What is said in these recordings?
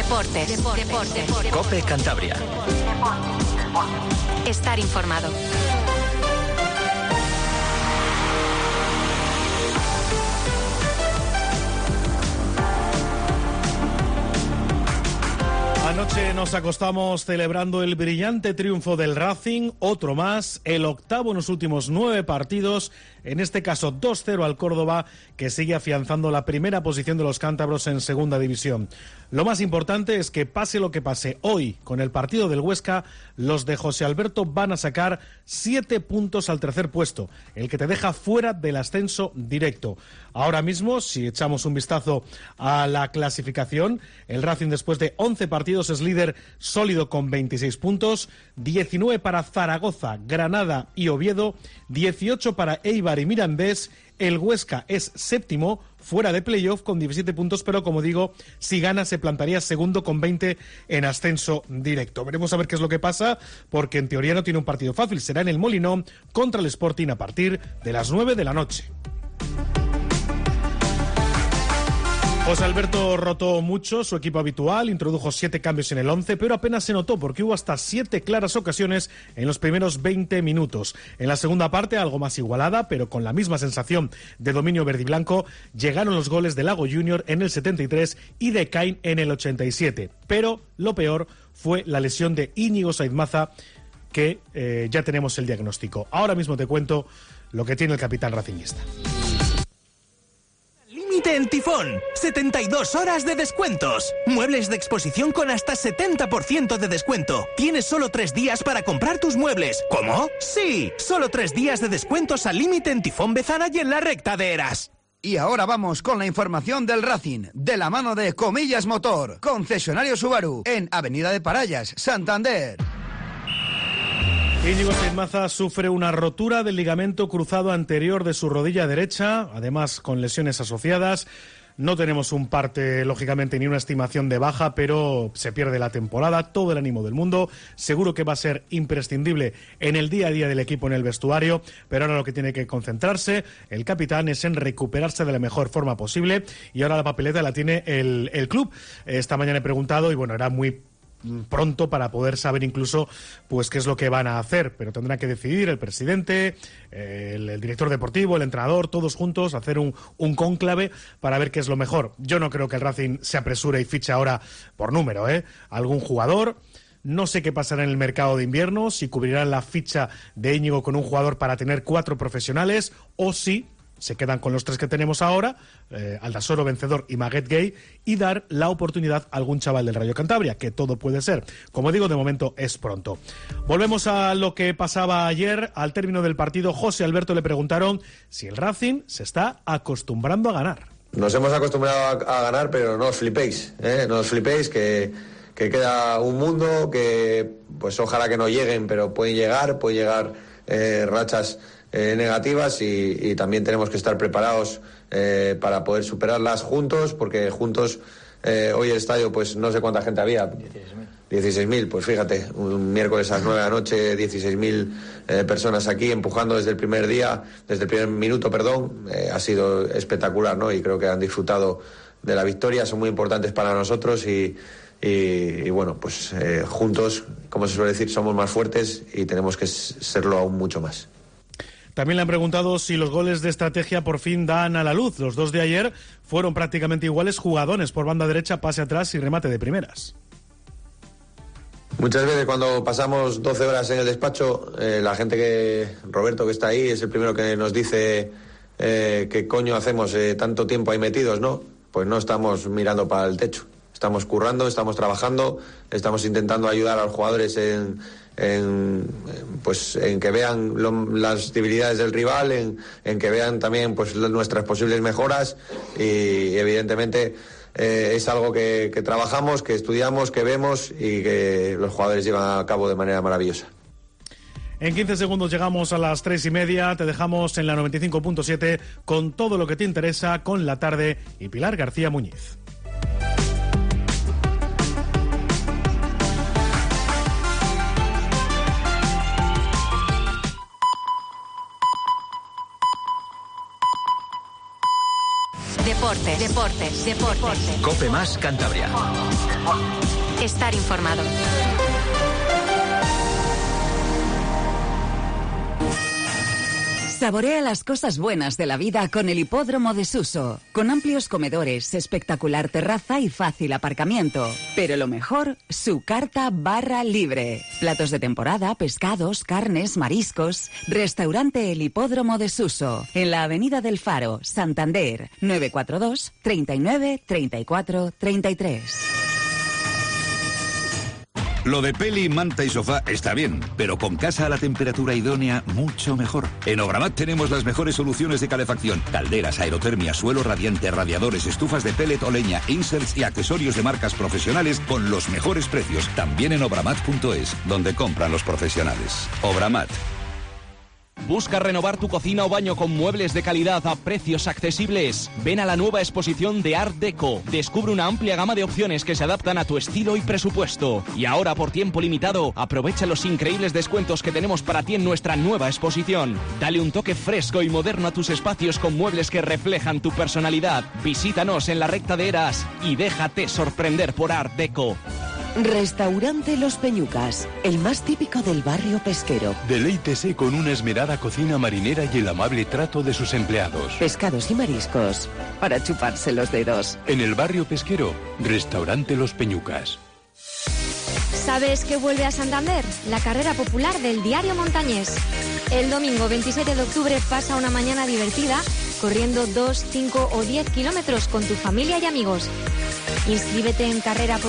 Deportes. COPE Cantabria. Estar informado. Anoche nos acostamos celebrando el brillante triunfo del Racing, otro más, el octavo en los últimos 9 partidos, en este caso 2-0 al Córdoba, que sigue afianzando la primera posición de los cántabros en segunda división. Lo más importante es que pase lo que pase hoy con el partido del Huesca, los de José Alberto van a sacar 7 puntos al tercer puesto, el que te deja fuera del ascenso directo. Ahora mismo, si echamos un vistazo a la clasificación, el Racing después de 11 partidos es líder sólido con 26 puntos, 19 para Zaragoza, Granada y Oviedo, 18 para Eibar y Mirandés. El Huesca es séptimo, fuera de playoff con 17 puntos, pero como digo, si gana se plantaría segundo con 20 en ascenso directo. Veremos a ver qué es lo que pasa, porque en teoría no tiene un partido fácil. Será en el Molinón contra el Sporting a partir de las 9 de la noche. José Alberto rotó mucho su equipo habitual, introdujo 7 cambios en el 11, pero apenas se notó porque hubo hasta 7 claras ocasiones en los primeros 20 minutos. En la segunda parte, algo más igualada, pero con la misma sensación de dominio verdiblanco, llegaron los goles de Lago Junior en el 73 y de Caín en el 87. Pero lo peor fue la lesión de Íñigo Saizmaza, que ya tenemos el diagnóstico. Ahora mismo te cuento lo que tiene el capitán racinguista. Límite en Tifón, 72 horas de descuentos. Muebles de exposición con hasta 70% de descuento. Tienes solo 3 días para comprar tus muebles. ¿Cómo? Sí, solo 3 días de descuentos al límite en Tifón Bezana y en la recta de Eras. Y ahora vamos con la información del Racing, de la mano de Comillas Motor, concesionario Subaru, en Avenida de Parallas, Santander. Íñigo Saizmaza sufre una rotura del ligamento cruzado anterior de su rodilla derecha, además con lesiones asociadas. No tenemos un parte, lógicamente, ni una estimación de baja, pero se pierde la temporada, todo el ánimo del mundo. Seguro que va a ser imprescindible en el día a día del equipo en el vestuario, pero ahora lo que tiene que concentrarse el capitán es en recuperarse de la mejor forma posible, y ahora la papeleta la tiene el club. Esta mañana he preguntado y bueno, era muy pronto para poder saber incluso pues qué es lo que van a hacer, pero tendrán que decidir el presidente, el director deportivo, el entrenador, todos juntos, hacer un cónclave para ver qué es lo mejor. Yo no creo que el Racing se apresure y fiche ahora por número, algún jugador. No sé qué pasará en el mercado de invierno, si cubrirán la ficha de Íñigo con un jugador para tener 4 profesionales, o si se quedan con los 3 que tenemos ahora, Aldasoro, Vencedor y Maguet Gay, y dar la oportunidad a algún chaval del Rayo Cantabria, que todo puede ser. Como digo, de momento es pronto. Volvemos a lo que pasaba ayer. Al término del partido, José Alberto le preguntaron si el Racing se está acostumbrando a ganar. Nos hemos acostumbrado a ganar, pero no os flipéis, no os flipéis, que queda un mundo, que pues ojalá que no lleguen, pero pueden llegar rachas negativas, y también tenemos que estar preparados para poder superarlas juntos, porque juntos hoy el estadio, pues no sé cuánta gente había, 16.000, pues fíjate, un miércoles a las 9 de la noche, 16.000 personas aquí empujando desde el primer minuto, ha sido espectacular, ¿no? Y creo que han disfrutado de la victoria, son muy importantes para nosotros, y bueno, pues juntos, como se suele decir, somos más fuertes y tenemos que serlo aún mucho más. También le han preguntado si los goles de estrategia por fin dan a la luz. Los 2 de ayer fueron prácticamente iguales, jugadones por banda derecha, pase atrás y remate de primeras. Muchas veces cuando pasamos 12 horas en el despacho, la gente Roberto que está ahí, es el primero que nos dice qué coño hacemos tanto tiempo ahí metidos, ¿no? Pues no estamos mirando para el techo. Estamos currando, estamos trabajando, estamos intentando ayudar a los jugadores en que vean las debilidades del rival, en que vean también pues nuestras posibles mejoras, y evidentemente es algo que trabajamos, que estudiamos, que vemos y que los jugadores llevan a cabo de manera maravillosa. En 15 segundos llegamos a las 3:30, te dejamos en la 95.7 con todo lo que te interesa con La Tarde y Pilar García Muñiz. Deportes. Cope más Cantabria. Estar informado. Saborea las cosas buenas de la vida con el Hipódromo de Suso, con amplios comedores, espectacular terraza y fácil aparcamiento. Pero lo mejor, su carta barra libre. Platos de temporada, pescados, carnes, mariscos. Restaurante El Hipódromo de Suso, en la Avenida del Faro, Santander, 942 39 34 33. Lo de peli, manta y sofá está bien, pero con casa a la temperatura idónea, mucho mejor. En Obramat tenemos las mejores soluciones de calefacción: calderas, aerotermia, suelo radiante, radiadores, estufas de pellet o leña, inserts y accesorios de marcas profesionales con los mejores precios. También en obramat.es, donde compran los profesionales. Obramat. ¿Busca renovar tu cocina o baño con muebles de calidad a precios accesibles? Ven a la nueva exposición de Art Deco. Descubre una amplia gama de opciones que se adaptan a tu estilo y presupuesto. Y ahora, por tiempo limitado, aprovecha los increíbles descuentos que tenemos para ti en nuestra nueva exposición. Dale un toque fresco y moderno a tus espacios con muebles que reflejan tu personalidad. Visítanos en la recta de Eras y déjate sorprender por Art Deco. Restaurante Los Peñucas, el más típico del barrio pesquero. Deleítese con una esmerada cocina marinera y el amable trato de sus empleados. Pescados y mariscos, para chuparse los dedos. En el barrio pesquero, Restaurante Los Peñucas. ¿Sabes qué vuelve a Santander? La carrera popular del Diario Montañés. El domingo 27 de octubre pasa una mañana divertida corriendo 2, 5 o 10 kilómetros con tu familia y amigos. Inscríbete en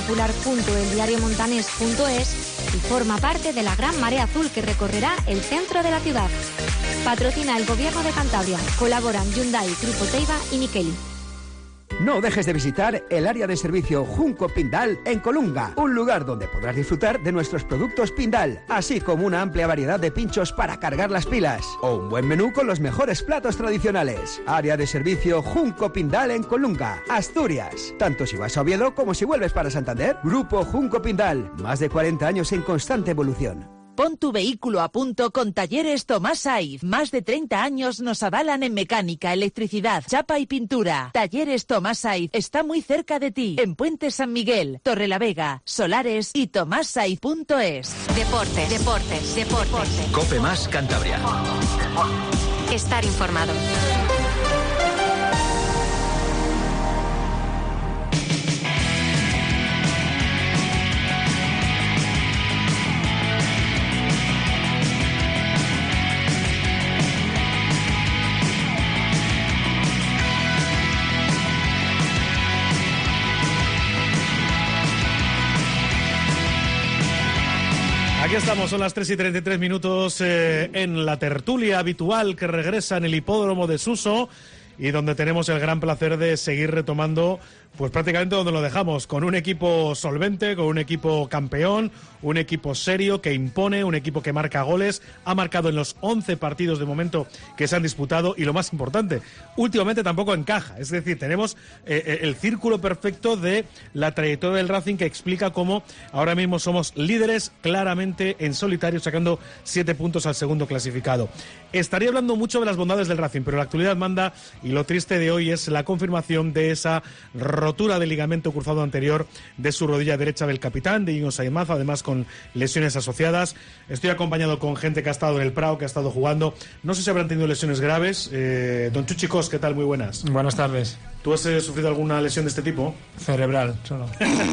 carrerapopular.eldiariomontanes.es y forma parte de la gran marea azul que recorrerá el centro de la ciudad. Patrocina el Gobierno de Cantabria. Colaboran Hyundai, Grupo Teiva y Mikeli. No dejes de visitar el área de servicio Junco Pindal en Colunga, un lugar donde podrás disfrutar de nuestros productos Pindal, así como una amplia variedad de pinchos para cargar las pilas, o un buen menú con los mejores platos tradicionales. Área de servicio Junco Pindal en Colunga, Asturias. Tanto si vas a Oviedo como si vuelves para Santander. Grupo Junco Pindal, más de 40 años en constante evolución. Pon tu vehículo a punto con Talleres Tomás Saiz. Más de 30 años nos avalan en mecánica, electricidad, chapa y pintura. Talleres Tomás Saiz está muy cerca de ti. En Puente San Miguel, Torrelavega, Solares y tomassaiz.es. Deportes. Cope más Cantabria. Estar informado. Aquí estamos, son las 3:33 en la tertulia habitual que regresa en el Hipódromo de Suso y donde tenemos el gran placer de seguir retomando pues prácticamente donde lo dejamos, con un equipo solvente, con un equipo campeón, un equipo serio que impone, un equipo que marca goles, ha marcado en los 11 partidos de momento que se han disputado y lo más importante, últimamente tampoco encaja, es decir, tenemos el círculo perfecto de la trayectoria del Racing que explica cómo ahora mismo somos líderes claramente en solitario, sacando 7 puntos al segundo clasificado. Estaría hablando mucho de las bondades del Racing, pero la actualidad manda y lo triste de hoy es la confirmación de esa rotura del ligamento cruzado anterior de su rodilla derecha del capitán, de Íñigo Sainz, además con lesiones asociadas. Estoy acompañado con gente que ha estado en el Prado, que ha estado jugando. No sé si habrán tenido lesiones graves. Don Chuchi Cos, ¿qué tal? Muy buenas. Buenas tardes. ¿Tú has sufrido alguna lesión de este tipo? Cerebral, solo.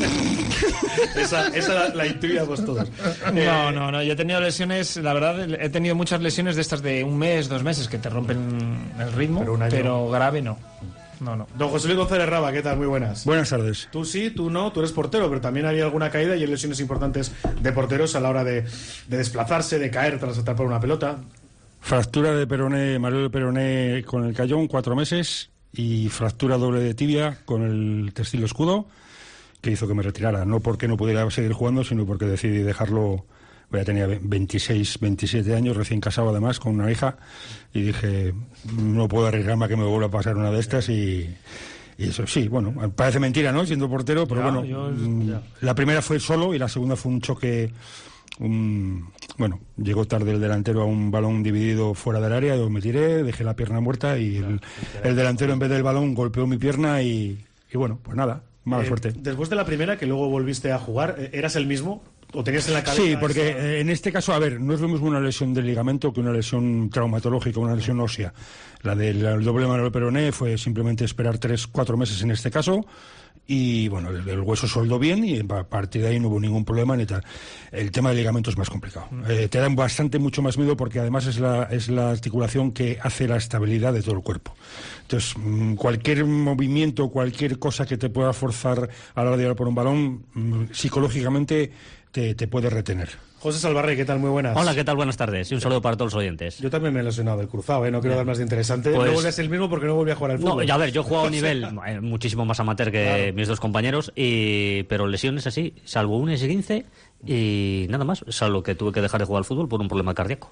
esa la intuíamos todos. No, yo he tenido lesiones, la verdad, he tenido muchas lesiones de estas de 1 mes, 2 meses, que te rompen el ritmo, pero grave no. No. Don José Luis González Raba, ¿qué tal? Muy buenas. Buenas tardes. Tú sí, tú no, tú eres portero, pero también había alguna caída y hay lesiones importantes de porteros a la hora de desplazarse, de caer tras atrapar una pelota. Fractura de peroné, Mario de peroné con el cayón, 4 meses, y fractura doble de tibia con el testilo escudo, que hizo que me retirara. No porque no pudiera seguir jugando, sino porque decidí dejarlo. Ya tenía 26, 27 años, recién casado además, con una hija, y dije, no puedo arriesgarme a que me vuelva a pasar una de estas, y eso sí, bueno, parece mentira, ¿no?, siendo portero, pero la primera fue solo y la segunda fue un choque Bueno, llegó tarde el delantero a un balón dividido fuera del área, yo me tiré, dejé la pierna muerta y el delantero en vez del balón golpeó mi pierna y bueno, pues nada, mala suerte. Después de la primera, que luego volviste a jugar, ¿eras el mismo? ¿O tenías en la cabeza? Sí, porque en este caso, a ver, no es lo mismo una lesión del ligamento que una lesión traumatológica, una lesión ósea. La del doble manual peroné fue simplemente esperar 3-4 meses en este caso. Y bueno, el hueso soldó bien y a partir de ahí no hubo ningún problema ni tal. El tema del ligamento es más complicado. Te da mucho más miedo porque además es la articulación que hace la estabilidad de todo el cuerpo. Entonces, cualquier movimiento, cualquier cosa que te pueda forzar a la hora de ir por un balón, psicológicamente te puede retener. José Salvarrey, ¿qué tal? Muy buenas. Hola, ¿qué tal? Buenas tardes y un saludo para todos los oyentes. Yo también me he lesionado del cruzado, no quiero dar más de interesante. Pues, no vuelves el mismo porque no volví a jugar al fútbol. No, a ver, yo he jugado a un nivel muchísimo más amateur que mis dos compañeros, pero lesiones así, salvo un S15 y nada más, salvo que tuve que dejar de jugar al fútbol por un problema cardíaco.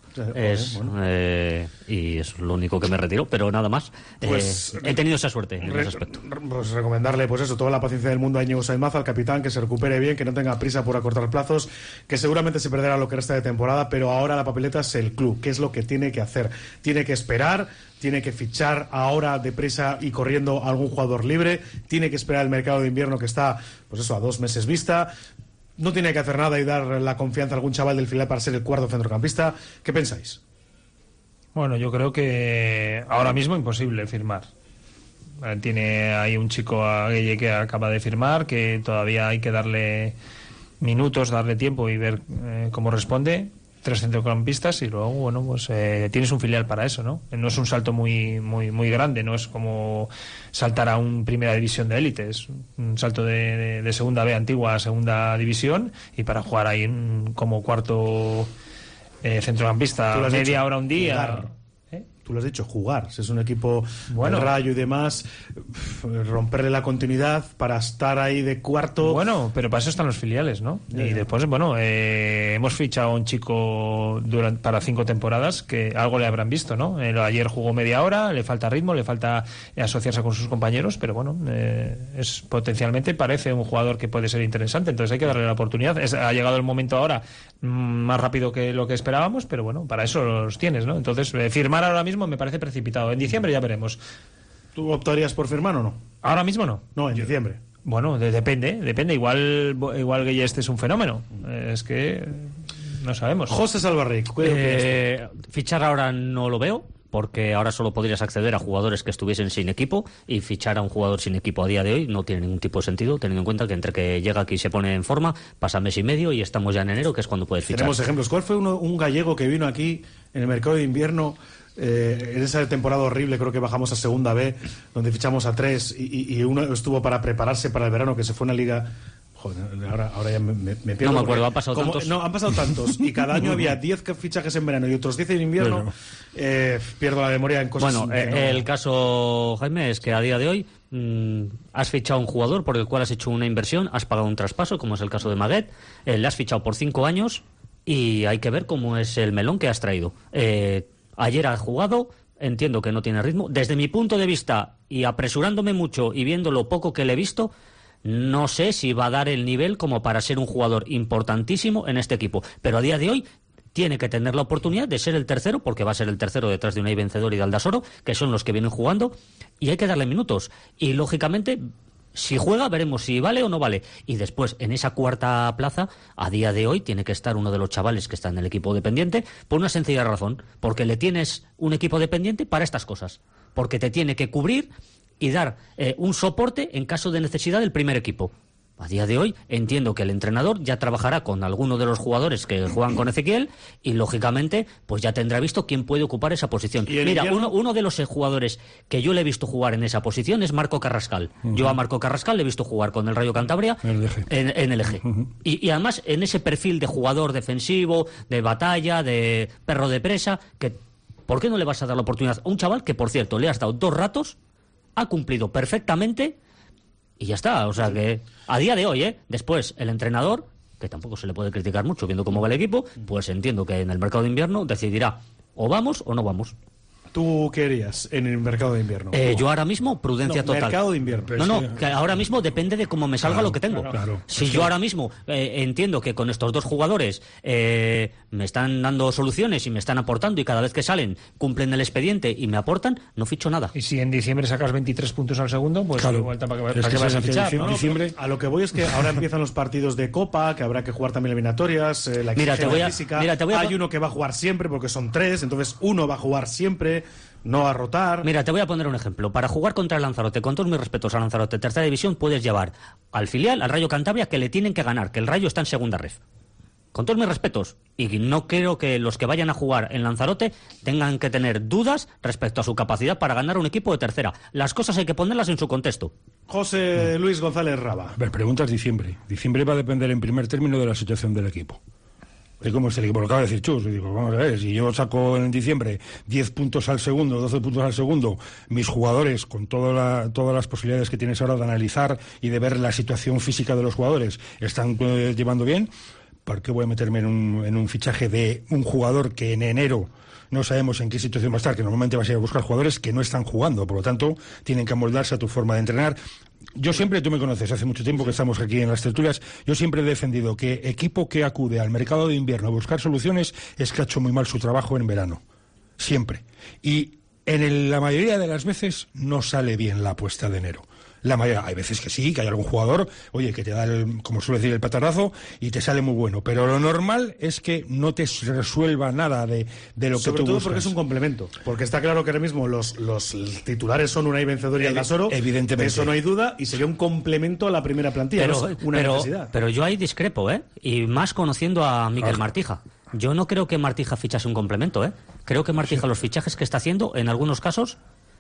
Y es lo único que me retiró, pero nada más. Pues, he tenido esa suerte en ese aspecto. Pues recomendarle, pues eso, toda la paciencia del mundo a Íñigo Sainz, al capitán, que se recupere bien, que no tenga prisa por acortar plazos, que seguramente se perderá lo que resta de temporada, pero ahora la papeleta es el club, que es lo que tiene que hacer. Tiene que esperar, tiene que fichar ahora deprisa y corriendo a algún jugador libre, tiene que esperar el mercado de invierno que está, pues eso, a 2 meses vista. No tiene que hacer nada y dar la confianza a algún chaval del filial para ser el cuarto centrocampista. ¿Qué pensáis? Bueno, yo creo que ahora mismo imposible firmar. Tiene ahí un chico a Gueye que acaba de firmar, que todavía hay que darle minutos, darle tiempo y ver cómo responde. 3 centrocampistas y luego, bueno, pues tienes un filial para eso, ¿no? No es un salto muy grande, no es como saltar a un primera división de élite, es un salto de segunda B antigua a segunda división y para jugar ahí como cuarto centrocampista media hora un día. Tú lo has dicho, jugar. Si es un equipo de Rayo y demás, romperle la continuidad para estar ahí de cuarto. Bueno, pero para eso están los filiales, ¿no? Y después, bueno, hemos fichado a un chico para 5 temporadas que algo le habrán visto, ¿no? Ayer jugó media hora, le falta ritmo, le falta asociarse con sus compañeros, pero bueno, es potencialmente parece un jugador que puede ser interesante, entonces hay que darle la oportunidad. Ha llegado el momento ahora más rápido que lo que esperábamos, pero bueno, para eso los tienes, ¿no? Entonces, firmar ahora mismo me parece precipitado. En diciembre ya veremos. ¿Tú optarías por firmar o no? Ahora mismo no. No, en diciembre. Bueno, depende. Igual que este es un fenómeno. Es que no sabemos. José Salvarrey, fichar ahora no lo veo, porque ahora solo podrías acceder a jugadores que estuviesen sin equipo, y fichar a un jugador sin equipo a día de hoy no tiene ningún tipo de sentido, teniendo en cuenta que entre que llega aquí y se pone en forma, pasa mes y medio y estamos ya en enero, que es cuando puedes fichar. Tenemos ejemplos. ¿Cuál fue un gallego que vino aquí en el mercado de invierno? En esa temporada horrible, creo que bajamos a segunda B, donde fichamos a 3 y uno estuvo para prepararse para el verano, que se fue a una liga. Joder, ahora ya me pierdo. No me acuerdo, han pasado tantos. No, han pasado tantos. Y cada año había 10 fichajes en verano y otros 10 en invierno. Pierdo la memoria en cosas. Bueno, el caso, Jaime, es que a día de hoy has fichado un jugador por el cual has hecho una inversión, has pagado un traspaso, como es el caso de Maguet, le has fichado por 5 años y hay que ver cómo es el melón que has traído. Ayer ha jugado, entiendo que no tiene ritmo. Desde mi punto de vista, y apresurándome mucho y viendo lo poco que le he visto, no sé si va a dar el nivel como para ser un jugador importantísimo en este equipo. Pero a día de hoy tiene que tener la oportunidad de ser el tercero, porque va a ser el tercero detrás de Unai Vencedor y de Aldasoro, que son los que vienen jugando, y hay que darle minutos. Y lógicamente, si juega, veremos si vale o no vale. Y después, en esa cuarta plaza, a día de hoy, tiene que estar uno de los chavales que está en el equipo dependiente, por una sencilla razón, porque le tienes un equipo dependiente para estas cosas, porque te tiene que cubrir y dar un soporte en caso de necesidad del primer equipo. A día de hoy entiendo que el entrenador ya trabajará con alguno de los jugadores que juegan con Ezequiel y lógicamente pues ya tendrá visto quién puede ocupar esa posición. Mira, uno de los jugadores que yo le he visto jugar en esa posición es Marco Carrascal. Yo a Marco Carrascal le he visto jugar con el Rayo Cantabria en el eje. Y además en ese perfil de jugador defensivo, de batalla, de perro de presa, que ¿por qué no le vas a dar la oportunidad a un chaval que, por cierto, le has dado 2 ratos, ha cumplido perfectamente y ya está? O sea que a día de hoy, después el entrenador, que tampoco se le puede criticar mucho viendo cómo va el equipo, pues entiendo que en el mercado de invierno decidirá o vamos o no vamos. ¿Tú qué harías en el mercado de invierno? Yo ahora mismo, prudencia total. Mercado de invierno. No, que ahora mismo depende de cómo me salga lo que tengo. Claro. Si yo ahora mismo entiendo que con estos dos jugadores me están dando soluciones y me están aportando y cada vez que salen cumplen el expediente y me aportan, no ficho nada. Y si en diciembre sacas 23 puntos al segundo, pues vuelta para que vas a fichar. Diciembre. A lo que voy es que ahora empiezan los partidos de Copa, que habrá que jugar también eliminatorias, la física. Hay uno que va a jugar siempre porque son 3, entonces uno va a jugar siempre. No a rotar. Mira, te voy a poner un ejemplo. Para jugar contra el Lanzarote, con todos mis respetos a Lanzarote, tercera división, puedes llevar al filial, al Rayo Cantabria, que le tienen que ganar, que el Rayo está en segunda ref. Con todos mis respetos. Y no creo que los que vayan a jugar en Lanzarote tengan que tener dudas respecto a su capacidad para ganar un equipo de tercera. Las cosas hay que ponerlas en su contexto. José Luis González Raba. A ver, preguntas diciembre. Diciembre va a depender en primer término de la situación del equipo. Es como el equipo, lo acaba de decir Chus. Digo, vamos a ver, si yo saco en diciembre 10 puntos al segundo, 12 puntos al segundo, mis jugadores, con todas las posibilidades que tienes ahora de analizar y de ver la situación física de los jugadores, están llevando bien, ¿por qué voy a meterme en un fichaje de un jugador que en enero no sabemos en qué situación va a estar, que normalmente vas a ir a buscar jugadores que no están jugando, por lo tanto, tienen que amoldarse a tu forma de entrenar? Yo siempre, tú me conoces, hace mucho tiempo que estamos aquí en las tertulias, yo siempre he defendido que equipo que acude al mercado de invierno a buscar soluciones es que ha hecho muy mal su trabajo en verano. Siempre. Y la mayoría de las veces no sale bien la apuesta de enero. Hay veces que sí, que hay algún jugador, oye, que te da, como suele decir, el patarazo y te sale muy bueno. Pero lo normal es que no te resuelva nada de lo que tú buscas. Sobre todo porque es un complemento. Porque está claro que ahora mismo los titulares son Unai Vencedor y Aldasoro. Evidentemente. Eso no hay duda y sería un complemento a la primera plantilla. Pero yo ahí discrepo, ¿eh? Y más conociendo a Miquel Martija. Yo no creo que Martija fichase un complemento, ¿eh? Creo que Martija los fichajes que está haciendo, en algunos casos,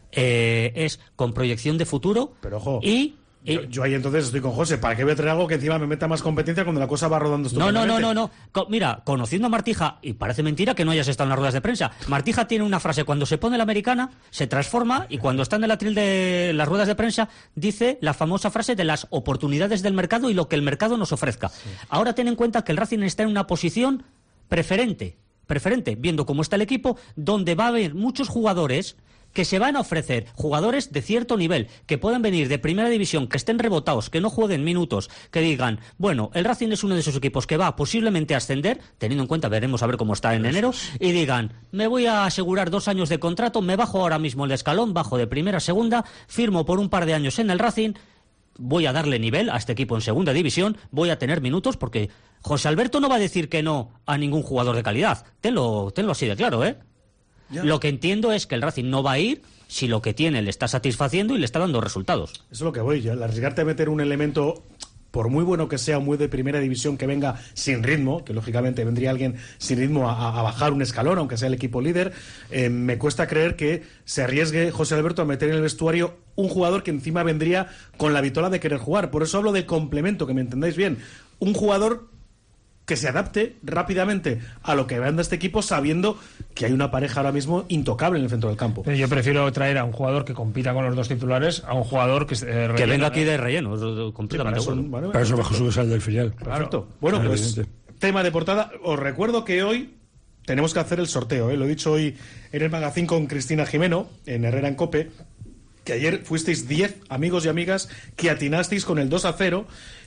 es con proyección de futuro. Pero ojo, yo ahí entonces estoy con José. ¿Para qué voy a traer algo que encima me meta más competencia cuando la cosa va rodando estupendamente? No. Mira, conociendo a Martija, y parece mentira que no hayas estado en las ruedas de prensa, Martija tiene una frase: cuando se pone la americana, se transforma, y cuando está en el atril de las ruedas de prensa, dice la famosa frase de las oportunidades del mercado y lo que el mercado nos ofrezca. Sí. Ahora ten en cuenta que el Racing está en una posición preferente, viendo cómo está el equipo, donde va a haber muchos jugadores que se van a ofrecer, jugadores de cierto nivel, que puedan venir de primera división, que estén rebotados, que no jueguen minutos, que digan, bueno, el Racing es uno de esos equipos que va posiblemente a ascender, teniendo en cuenta, veremos a ver cómo está en enero, y digan, me voy a asegurar 2 años de contrato, me bajo ahora mismo el escalón, bajo de primera a segunda, firmo por un par de años en el Racing, voy a darle nivel a este equipo en segunda división, voy a tener minutos, porque José Alberto no va a decir que no a ningún jugador de calidad. Tenlo así de claro, ¿eh? Ya. Lo que entiendo es que el Racing no va a ir si lo que tiene le está satisfaciendo y le está dando resultados. Eso es lo que voy yo. Al arriesgarte a meter un elemento, por muy bueno que sea, muy de primera división, que venga sin ritmo, que lógicamente vendría alguien sin ritmo a bajar un escalón, aunque sea el equipo líder, me cuesta creer que se arriesgue José Alberto a meter en el vestuario un jugador que encima vendría con la vitola de querer jugar. Por eso hablo de complemento, que me entendáis bien. Un jugador que se adapte rápidamente a lo que anda este equipo, sabiendo que hay una pareja ahora mismo intocable en el centro del campo. Yo prefiero traer a un jugador que compita con los dos titulares a un jugador que venga aquí de relleno, completamente. Para eso bajo su sal del filial. Perfecto. Bueno, pues tema de portada. Os recuerdo que hoy tenemos que hacer el sorteo, ¿eh? Lo he dicho hoy en el magazine con Cristina Jimeno, en Herrera en COPE, que ayer fuisteis 10 amigos y amigas que atinasteis con el 2-0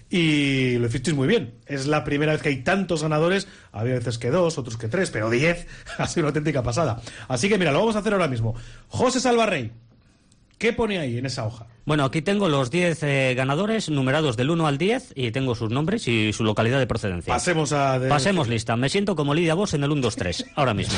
y lo hicisteis muy bien. Es la primera vez que hay tantos ganadores. Había veces que 2, otros que 3, pero 10 ha sido una auténtica pasada. Así que mira, lo vamos a hacer ahora mismo. José Salvarrey, ¿qué pone ahí en esa hoja? Bueno, aquí tengo los 10 ganadores numerados del 1 al 10 y tengo sus nombres y su localidad de procedencia. Pasemos lista. Me siento como Lidia Bosch en el 1-2-3, ahora mismo.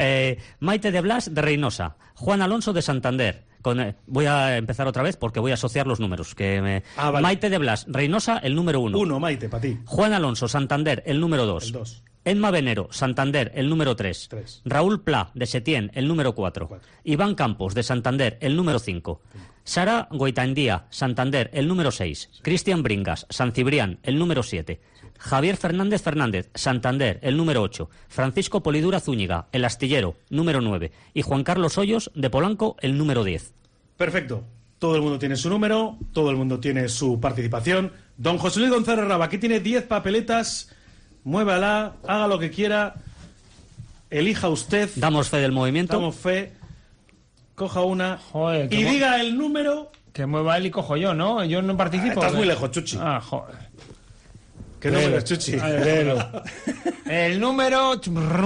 Maite de Blas, de Reynosa. Juan Alonso, de Santander. Voy a empezar otra vez porque voy a asociar los números. Vale. Maite de Blas, Reynosa, el número 1. 1, Maite, para ti. Juan Alonso, Santander, el número 2. El 2. Emma Venero, Santander, el número 3. Raúl Pla, de Setién, el número 4. Iván Campos, de Santander, el número 5. Sara Goitaendía, Santander, el número 6. Cristian Bringas, San Cibrián, el número 7. Javier Fernández Fernández, Santander, el número 8. Francisco Polidura Zúñiga, el Astillero, número 9. Y Juan Carlos Hoyos, de Polanco, el número 10. Perfecto. Todo el mundo tiene su número, todo el mundo tiene su participación. Don José Luis González Raba, aquí tiene 10 papeletas. Muévala, haga lo que quiera. Elija usted. Damos fe del movimiento. Damos fe. coja una Joder, y diga el número. Que mueva él y cojo yo, ¿no? Yo no participo. Estás muy lejos, Chuchi. Joder. ¿Qué número es, Chuchi? El número...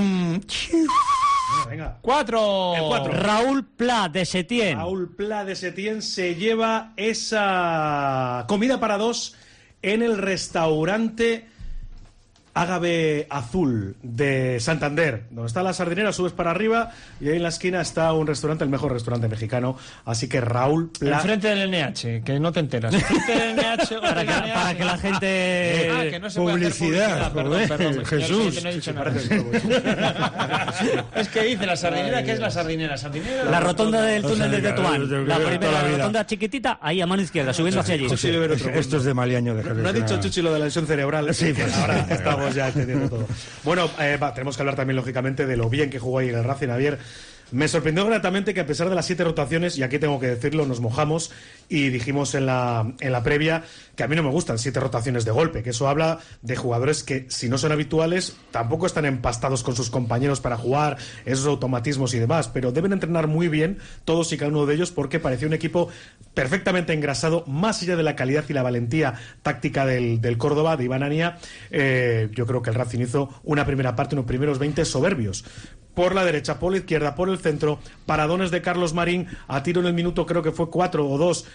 Venga. 4. El 4. Raúl Pla de Setién. Raúl Pla de Setién se lleva esa comida para 2 en el restaurante Ágave Azul de Santander, donde está la sardinera, subes para arriba y ahí en la esquina está un restaurante, el mejor restaurante mexicano, así que Raúl Pla... Enfrente del NH, que no te enteras. Enfrente del NH, para que la gente... que no se puede hacer publicidad. Perdón, Jesús. No he dicho nada. Es que dice la sardinera, ¿qué es la sardinera? ¿Sardinera? La rotonda del túnel de Tetuán. La primera rotonda chiquitita, ahí a mano izquierda, subiendo hacia allí. Esto es de Maliaño. No ha dicho Chuchi lo de la lesión cerebral. Sí, pues ahora estamos ya entendiendo todo. Bueno, tenemos que hablar también, lógicamente, de lo bien que jugó ahí el Racing, Javier. Me sorprendió gratamente que a pesar de las 7 rotaciones, y aquí tengo que decirlo, nos mojamos y dijimos en la previa que a mí no me gustan 7 rotaciones de golpe, que eso habla de jugadores que, si no son habituales, tampoco están empastados con sus compañeros para jugar, esos automatismos y demás, pero deben entrenar muy bien todos y cada uno de ellos, porque parecía un equipo perfectamente engrasado, más allá de la calidad y la valentía táctica del Córdoba, de Iván Ania. Yo creo que el Racing hizo una primera parte, unos primeros 20 soberbios. Por la derecha, por la izquierda, por el centro, paradones de Carlos Marín, a tiro en el minuto, creo que fue 4 o 2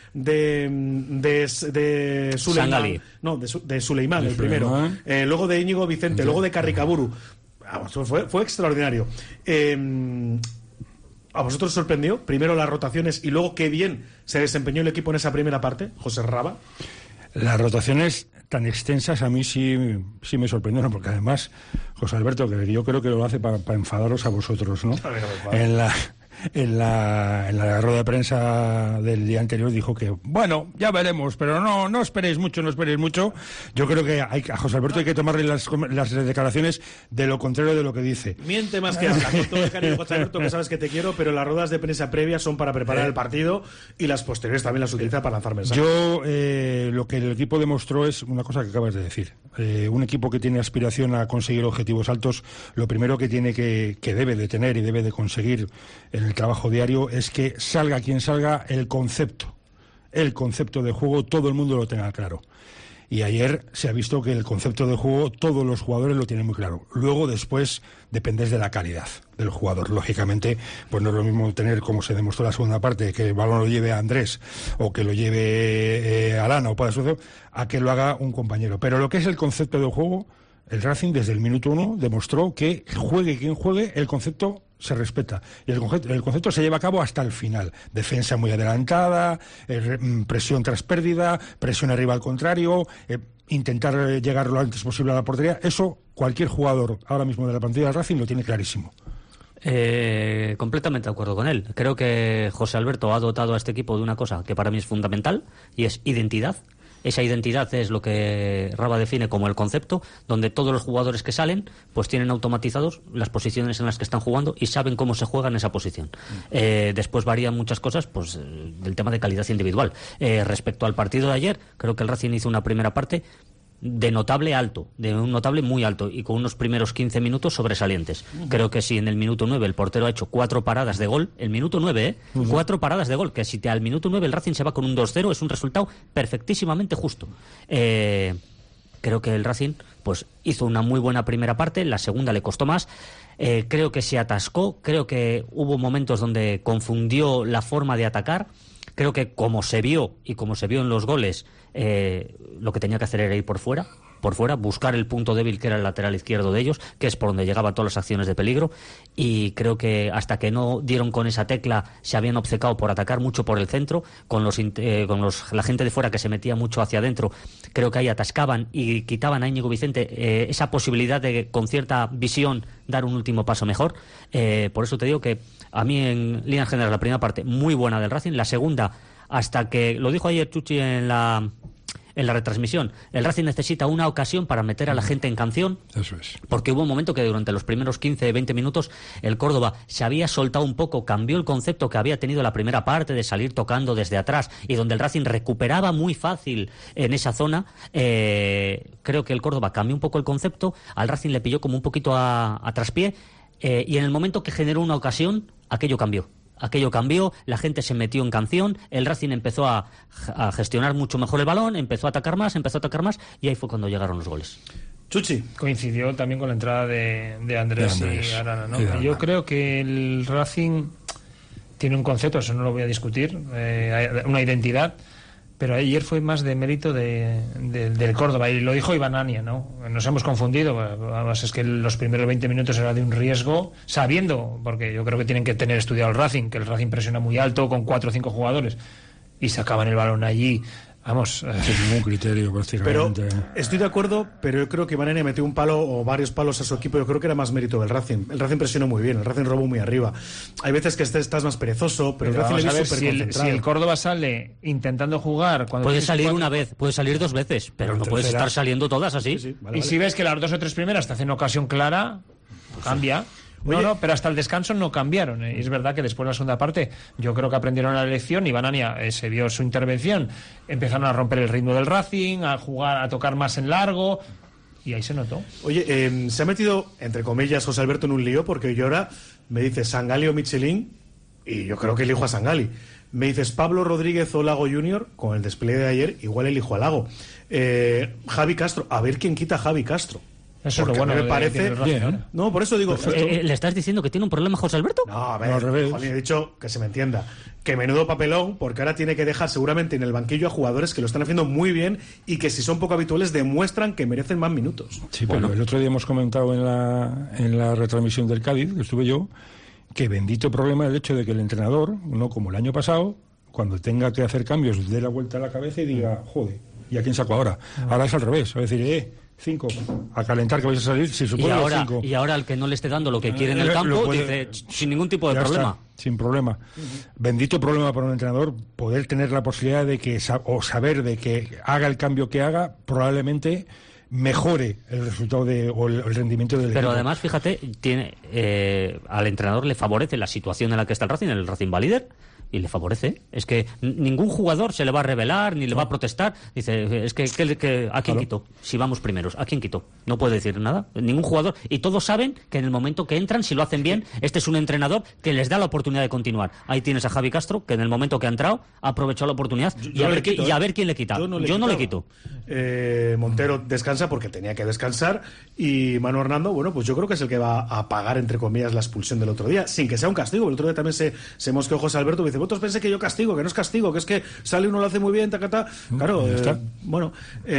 de Suleimán. No, de Suleimán, el primero. Luego de Íñigo Vicente, luego de Carricaburu. Vamos, fue extraordinario. ¿A vosotros os sorprendió? Primero las rotaciones y luego qué bien se desempeñó el equipo en esa primera parte, José Raba. Las rotaciones tan extensas a mí sí me sorprendieron, porque además, José Alberto, que yo creo que lo hace para enfadaros a vosotros, ¿no? En la rueda de prensa del día anterior dijo que, bueno, ya veremos, pero no esperéis mucho. Yo creo que a José Alberto hay que tomarle las declaraciones de lo contrario de lo que dice. Miente más que habla, con todo el cariño, José Alberto, que sabes que te quiero, pero las ruedas de prensa previas son para preparar el partido y las posteriores también las utiliza para lanzar mensajes. Lo que el equipo demostró es una cosa que acabas de decir. Un equipo que tiene aspiración a conseguir objetivos altos, lo primero que tiene que debe de tener y debe de conseguir en el trabajo diario es que salga quien salga, el concepto de juego todo el mundo lo tenga claro. Y ayer se ha visto que el concepto de juego todos los jugadores lo tienen muy claro. Luego, después, dependes de la calidad del jugador. Lógicamente, pues no es lo mismo tener, como se demostró en la segunda parte, que el balón lo lleve a Andrés o que lo lleve Alana o para su a que lo haga un compañero. Pero lo que es el concepto de juego, el Racing desde el minuto 1 demostró que juegue quien juegue, el concepto se respeta. Y el concepto se lleva a cabo hasta el final. Defensa muy adelantada, presión tras pérdida, presión arriba al contrario, intentar llegar lo antes posible a la portería. Eso cualquier jugador ahora mismo de la plantilla del Racing lo tiene clarísimo. Completamente de acuerdo con él. Creo que José Alberto ha dotado a este equipo de una cosa que para mí es fundamental y es identidad. Esa identidad es lo que Raba define como el concepto, donde todos los jugadores que salen pues tienen automatizados las posiciones en las que están jugando y saben cómo se juega en esa posición. Después varían muchas cosas pues del tema de calidad individual. Respecto al partido de ayer, creo que el Racing hizo una primera parte de notable alto, de un notable muy alto y con unos primeros 15 minutos sobresalientes. Creo que si en el minuto 9 el portero ha hecho 4 paradas de gol, el minuto 9, 4 paradas de gol, que si al minuto 9 el Racing se va con un 2-0 es un resultado perfectísimamente justo. Creo que el Racing pues hizo una muy buena primera parte, la segunda le costó más. Creo que se atascó, creo que hubo momentos donde confundió la forma de atacar. Creo que como se vio en los goles, lo que tenía que hacer era ir por fuera, buscar el punto débil que era el lateral izquierdo de ellos, que es por donde llegaban todas las acciones de peligro, y creo que hasta que no dieron con esa tecla se habían obcecado por atacar mucho por el centro, con la gente de fuera que se metía mucho hacia adentro. Creo que ahí atascaban y quitaban a Íñigo Vicente esa posibilidad de, con cierta visión, dar un último paso mejor. Por eso te digo que a mí en líneas generales la primera parte muy buena del Racing, la segunda, hasta que lo dijo ayer Chuchi en la retransmisión, el Racing necesita una ocasión para meter a la gente en canción. Eso es. Porque hubo un momento que durante los primeros 15-20 minutos el Córdoba se había soltado un poco, cambió el concepto que había tenido la primera parte de salir tocando desde atrás y donde el Racing recuperaba muy fácil en esa zona. Creo que el Córdoba cambió un poco el concepto, al Racing le pilló como un poquito a traspié y en el momento que generó una ocasión, aquello cambió. aquello cambió, la gente se metió en canción, el Racing empezó a gestionar mucho mejor el balón, empezó a atacar más, y ahí fue cuando llegaron los goles. Chuchi. Coincidió también con la entrada de Andrés y Arana, ¿no? Yo creo que el Racing tiene un concepto, eso no lo voy a discutir, una identidad, pero ayer fue más de mérito del Córdoba, y lo dijo Iván Ania, ¿no? Nos hemos confundido, además es que los primeros 20 minutos era de un riesgo, sabiendo, porque yo creo que tienen que tener estudiado el Racing, que el Racing presiona muy alto con 4 o 5 jugadores, y sacaban el balón allí. Vamos, sin ningún criterio prácticamente. Pero estoy de acuerdo, pero yo creo que Manenia metió un palo o varios palos a su equipo. Yo creo que era más mérito del Racing. El Racing presionó muy bien, el Racing robó muy arriba. Hay veces que estás más perezoso, pero el Racing le vi súper concentrado. Si el Córdoba sale intentando jugar... Puede salir una vez, puede salir 2 veces, pero no puedes estar saliendo todas así. Sí, vale. Si ves que las 2 o 3 primeras te hacen ocasión clara, cambia. No, pero hasta el descanso no cambiaron. Y es verdad que después de la segunda parte yo creo que aprendieron la lección. Iván Ania se vio su intervención, empezaron a romper el ritmo del Racing, a jugar, a tocar más en largo, y ahí se notó. Oye, se ha metido, entre comillas, José Alberto en un lío, porque yo ahora me dices Sangali o Michelin, y yo creo que elijo a Sangali. Me dices Pablo Rodríguez o Lago Junior, con el despliegue de ayer, igual elijo a Lago. Javi Castro, a ver quién quita a Javi Castro. Eso es lo bueno, me parece bien. No, por eso digo ¿le estás diciendo que tiene un problema José Alberto? No, a ver, he dicho que se me entienda, que menudo papelón, porque ahora tiene que dejar seguramente en el banquillo a jugadores que lo están haciendo muy bien y que si son poco habituales demuestran que merecen más minutos. Sí, bueno, el otro día hemos comentado en la retransmisión del Cádiz, que estuve yo, que bendito problema el hecho de que el entrenador, no como el año pasado, cuando tenga que hacer cambios, dé la vuelta a la cabeza y diga, joder, ¿y a quién saco ahora? Ahora es al revés, es decir, 5, a calentar que vais a salir, si supone 5. Y ahora el que no le esté dando lo que quiere en el campo, dice, sin ningún tipo de problema. Está, sin problema. Bendito problema para un entrenador, poder tener la posibilidad de que, o saber de que haga el cambio que haga, probablemente mejore el resultado o el rendimiento del equipo. Pero además, fíjate, al entrenador le favorece la situación en la que está el Racing va líder, y le favorece. Es que ningún jugador se le va a rebelar ni le va a protestar. Dice, es que ¿a quién quitó? Si vamos primeros, ¿a quién quitó? No puede decir nada. Ningún jugador. Y todos saben que en el momento que entran, si lo hacen bien, este es un entrenador que les da la oportunidad de continuar. Ahí tienes a Javi Castro, que en el momento que ha entrado, ha aprovechado la oportunidad y a ver quién le quita. Yo no le quito. Montero descansa porque tenía que descansar, y Manu Hernando, bueno, pues yo creo que es el que va a pagar, entre comillas, la expulsión del otro día, sin que sea un castigo. El otro día también se mosqueó José Alberto, dice, vosotros pensé que yo castigo, que no es castigo, que es que sale uno lo hace muy bien, tacata. Claro, bueno,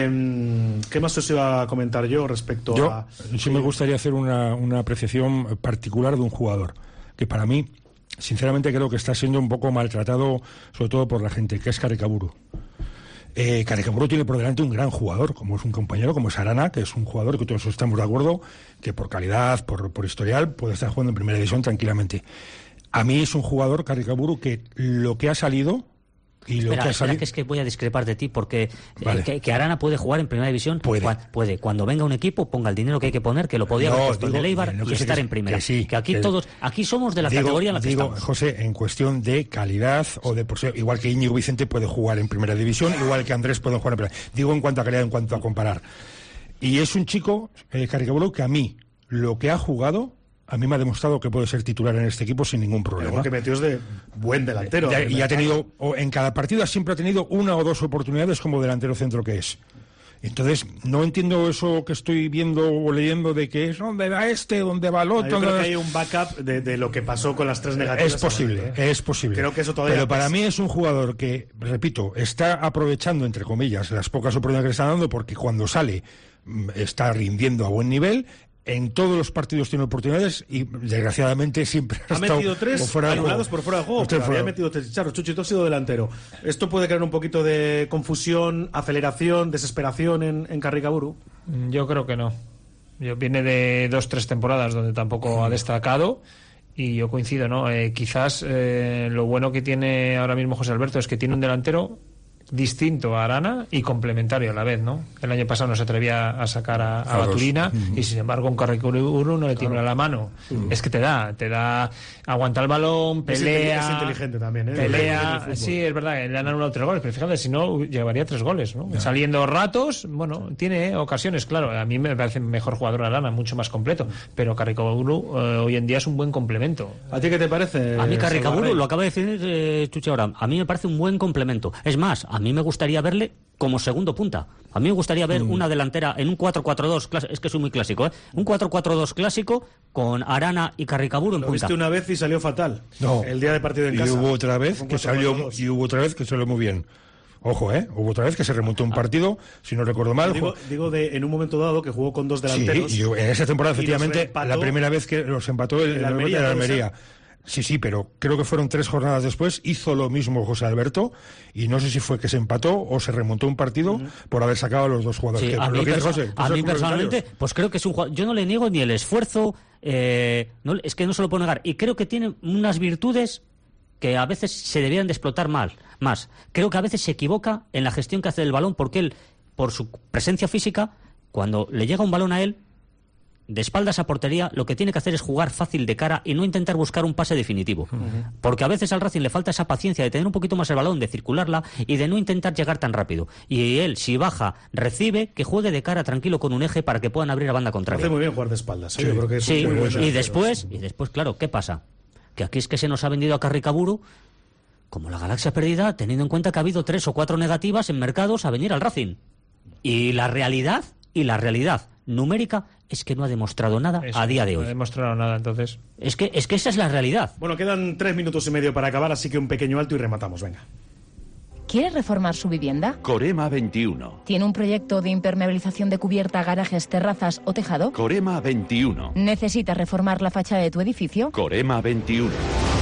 ¿qué más os iba a comentar yo respecto a...? Sí me gustaría hacer una apreciación particular de un jugador, que para mí, sinceramente, creo que está siendo un poco maltratado, sobre todo por la gente, que es Carecaburu. Carecaburu tiene por delante un gran jugador, como es un compañero, como es Arana, que es un jugador que todos estamos de acuerdo, que por calidad, por historial, puede estar jugando en primera división tranquilamente. A mí es un jugador, Carecaburu, que lo que ha salido y lo que ha salido... que es que voy a discrepar de ti, porque que Arana puede jugar en primera división. Puede. Cuando venga un equipo, ponga el dinero que hay que poner, que lo podía haber puesto de Leibar y estar en primera. Que aquí aquí somos de la categoría en la que estamos. José, en cuestión de calidad o de igual que Íñigo Vicente puede jugar en primera división, igual que Andrés puede jugar en primera. Digo en cuanto a calidad, en cuanto a comparar. Y es un chico, Carecaburu, que a mí, lo que ha jugado... A mí me ha demostrado que puede ser titular en este equipo sin ningún problema. Lo que metió es de buen delantero. Y ha tenido, en cada partido siempre ha tenido 1 o 2 oportunidades como delantero centro que es. Entonces, no entiendo eso que estoy viendo o leyendo de que es dónde va dónde va el otro. Yo creo que hay un backup de lo que pasó con las 3 negativas. Es posible. Creo que eso todavía. Pero para mí es un jugador que, repito, está aprovechando, entre comillas, las pocas oportunidades que le están dando, porque cuando sale está rindiendo a buen nivel. En todos los partidos tiene oportunidades y desgraciadamente siempre ha metido 3 anulados por fuera de juego, pero había metido 3 Chicharros. Chuchi, tú has sido delantero. ¿Esto puede crear un poquito de confusión, aceleración, desesperación en Carecaburu? Yo creo que no. Viene de 2-3 temporadas donde tampoco ha destacado, y yo coincido, ¿no? Quizás lo bueno que tiene ahora mismo José Alberto es que tiene un delantero distinto a Arana y complementario a la vez, ¿no? El año pasado no se atrevía a sacar a Baturina y sin embargo un Carricaburu no le tiembla la mano. Es que te da aguanta el balón, pelea, es inteligente también, pelea, sí, es verdad, le han anulado 3 goles, pero fíjate, si no llevaría 3 goles, ¿no? Saliendo ratos, bueno, tiene ocasiones, claro, a mí me parece mejor jugador Arana, mucho más completo, pero Carricaburu hoy en día es un buen complemento. ¿A ti qué te parece? A mí Carricaburu, lo acaba de decir Chuchi ahora, a mí me parece un buen complemento. Es más, a mí me gustaría verle como segundo punta. A mí me gustaría ver una delantera en un 4-4-2, es que soy muy clásico, ¿eh? Un 4-4-2 clásico con Arana y Carricaburu en punta. Lo viste una vez y salió fatal. No. El día de partido en casa. Y hubo otra vez que salió muy bien. Ojo, hubo otra vez que se remontó un partido, si no recuerdo mal. Digo en un momento dado que jugó con 2 delanteros. Sí, y en esa temporada, efectivamente, la primera vez que los empató el Almería. Sí, pero creo que fueron 3 jornadas después, hizo lo mismo José Alberto, y no sé si fue que se empató o se remontó un partido por haber sacado a los 2 jugadores. Sí, a mí personalmente, pues creo que es un jugador, yo no le niego ni el esfuerzo, es que no se lo puedo negar, y creo que tiene unas virtudes que a veces se debieran de explotar más. Creo que a veces se equivoca en la gestión que hace del balón, porque él, por su presencia física, cuando le llega un balón a él, de espaldas a portería, lo que tiene que hacer es jugar fácil de cara y no intentar buscar un pase definitivo. Porque a veces al Racing le falta esa paciencia de tener un poquito más el balón, de circularla y de no intentar llegar tan rápido. Y él, si baja, recibe, que juegue de cara tranquilo con un eje para que puedan abrir a banda contraria. Hace muy bien jugar de espaldas. Yo creo que es muy bueno. Y después, claro, ¿qué pasa? Que aquí es que se nos ha vendido a Carricaburu como la galaxia perdida, teniendo en cuenta que ha habido 3 o 4 negativas en mercados a venir al Racing. Y la realidad numérica es que no ha demostrado nada a día de hoy. No ha demostrado nada, entonces. Es que esa es la realidad. Bueno, quedan 3 minutos y medio para acabar, así que un pequeño alto y rematamos, venga. ¿Quiere reformar su vivienda? Corema 21. ¿Tiene un proyecto de impermeabilización de cubierta, garajes, terrazas o tejado? Corema 21. ¿Necesita reformar la fachada de tu edificio? Corema 21.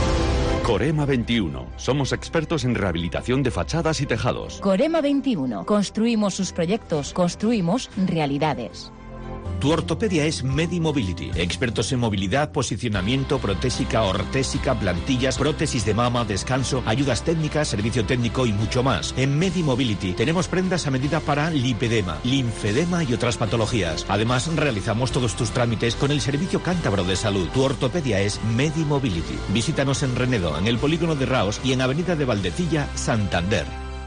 Corema 21. Somos expertos en rehabilitación de fachadas y tejados. Corema 21. Construimos sus proyectos, construimos realidades. Tu ortopedia es MediMobility. Expertos en movilidad, posicionamiento, protésica, ortésica, plantillas, prótesis de mama, descanso, ayudas técnicas, servicio técnico y mucho más. En MediMobility tenemos prendas a medida para lipedema, linfedema y otras patologías. Además, realizamos todos tus trámites con el Servicio Cántabro de Salud. Tu ortopedia es MediMobility. Visítanos en Renedo, en el Polígono de Raos y en Avenida de Valdecilla, Santander.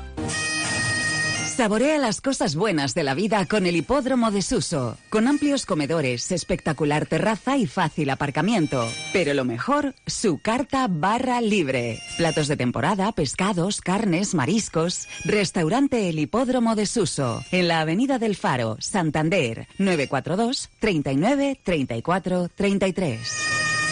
Saborea las cosas buenas de la vida con el Hipódromo de Suso, con amplios comedores, espectacular terraza y fácil aparcamiento. Pero lo mejor, su carta barra libre. Platos de temporada, pescados, carnes, mariscos. Restaurante El Hipódromo de Suso, en la Avenida del Faro, Santander, 942 39 34 33.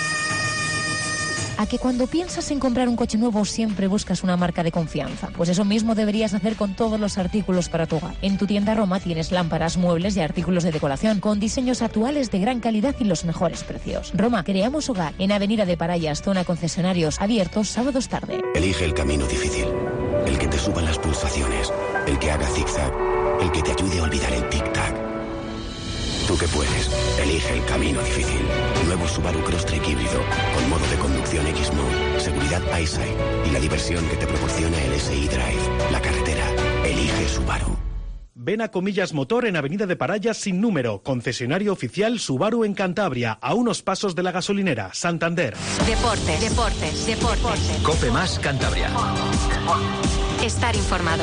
¿A que cuando piensas en comprar un coche nuevo siempre buscas una marca de confianza? Pues eso mismo deberías hacer con todos los artículos para tu hogar. En tu tienda Roma tienes lámparas, muebles y artículos de decoración con diseños actuales de gran calidad y los mejores precios. Roma, creamos hogar en Avenida de Parayas, zona concesionarios, abiertos sábados tarde. Elige el camino difícil, el que te suba las pulsaciones, el que haga zigzag, el que te ayude a olvidar el tic-tac. Tú que puedes, elige el camino difícil. Nuevo Subaru Crosstrek híbrido, con modo de conducción X-Mode, seguridad EyeSight y la diversión que te proporciona el SI Drive. La carretera, elige Subaru. Ven a Comillas Motor en Avenida de Parayas sin número, concesionario oficial Subaru en Cantabria, a unos pasos de la gasolinera, Santander. Deportes. Cope Más Cantabria. Estar informado.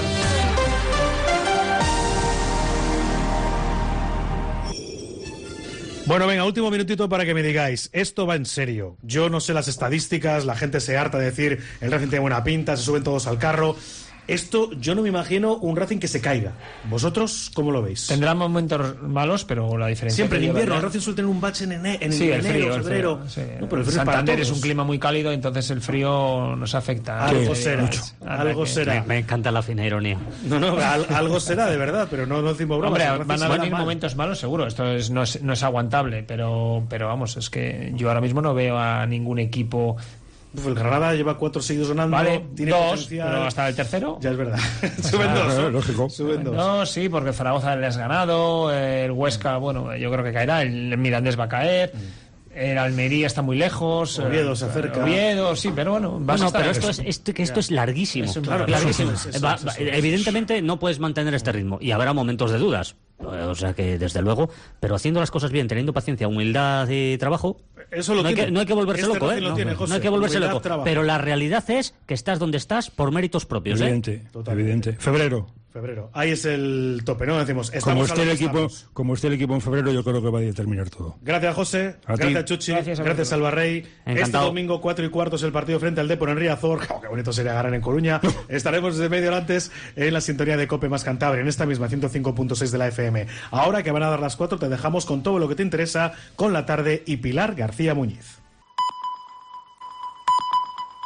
Bueno, venga, último minutito para que me digáis, esto va en serio. Yo no sé las estadísticas, la gente se harta de decir el Racing tiene buena pinta, se suben todos al carro. Esto, yo no me imagino un Racing que se caiga. ¿Vosotros cómo lo veis? Tendrá momentos malos, pero la diferencia... Siempre en invierno, el Racing suele tener un bache en enero, febrero. Sí. No, pero el frío Santander es un clima muy cálido, entonces el frío nos afecta. Algo será. Algo será. Me encanta la fina ironía. No, algo será, de verdad, pero no decimos bromas. Hombre, van a venir momentos malos, seguro. Esto no es aguantable, pero vamos, es que yo ahora mismo no veo a ningún equipo... El Granada lleva 4 seguidos ganando. Vale, tiene 2, potencial. pero hasta el tercero. Ya es verdad. Suben 2. Lógico. Suben 2. No, sí, porque Zaragoza le has ganado. El Huesca, bueno, yo creo que caerá. El Mirandés va a caer. El Almería está muy lejos. Oviedo se acerca. Oviedo, sí, pero bueno. Pero esto es larguísimo. Larguísimo. Evidentemente no puedes mantener este ritmo y habrá momentos de dudas. O sea que, desde luego, pero haciendo las cosas bien, teniendo paciencia, humildad y trabajo, no hay que volverse loco, ¿eh? No hay que volverse loco. Pero la realidad es que estás donde estás por méritos propios, Evidente. Febrero. Ahí es el tope, ¿no? Decimos, como esté el equipo en febrero, yo creo que va a determinar todo. Gracias, José. Gracias, Chuchi. Gracias, Alvarrey. Encantado. Este domingo, 4:15, es el partido frente al Depor en Riazor. Qué bonito sería ganar en Coruña. Estaremos desde media hora antes en la sintonía de Cope más Cantabria, en esta misma 105.6 de la FM. Ahora que van a dar las 4, te dejamos con todo lo que te interesa con La Tarde y Pilar García Muñiz.